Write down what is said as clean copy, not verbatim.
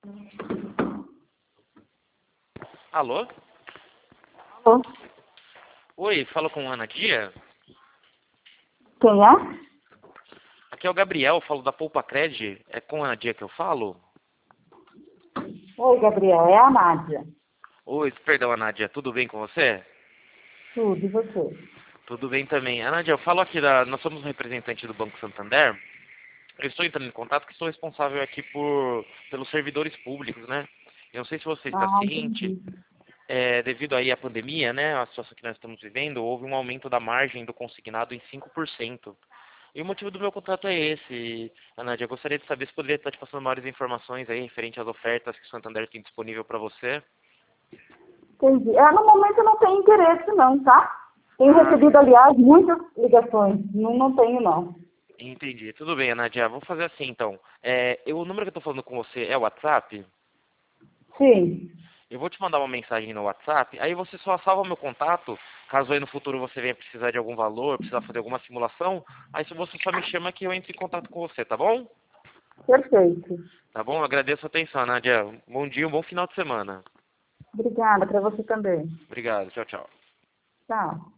Alô? Alô? Oi, falo com Ana Dia? Quem é? Aqui é o Gabriel, falo da Poupa Cred. É com a Ana Dia que eu falo? Oi, Gabriel, é a Nádia. Oi, perdão, Ana Dia, tudo bem com você? Tudo, e você? Tudo bem também. Ana Dia, eu falo aqui da... Nós somos um representante do Banco Santander. Eu estou entrando em contato porque estou responsável aqui pelos servidores públicos, né? Eu não sei se você está Ah, ciente, entendi. devido aí à pandemia, né, a situação que nós estamos vivendo, houve um aumento da margem do consignado em 5%. E o motivo do meu contato é esse, Anadia. Eu gostaria de saber se poderia estar te passando maiores informações aí referente às ofertas que o Santander tem disponível para você. Entendi. No momento eu não tenho interesse não, tá? Tenho Ah, recebido, aliás, muitas ligações. Não tenho, não. entendi. Tudo bem, Anadia. Vou fazer assim, então. O número que eu estou falando com você é o WhatsApp? Sim. Eu vou te mandar uma mensagem no WhatsApp, aí você só salva meu contato, caso aí no futuro você venha precisar de algum valor, precisar fazer alguma simulação, aí se você só me chama que eu entro em contato com você, tá bom? Perfeito. Tá bom? Eu agradeço a atenção, Nadia. Bom dia, um bom final de semana. Obrigada, para você também. Obrigado, tchau, tchau. Tchau.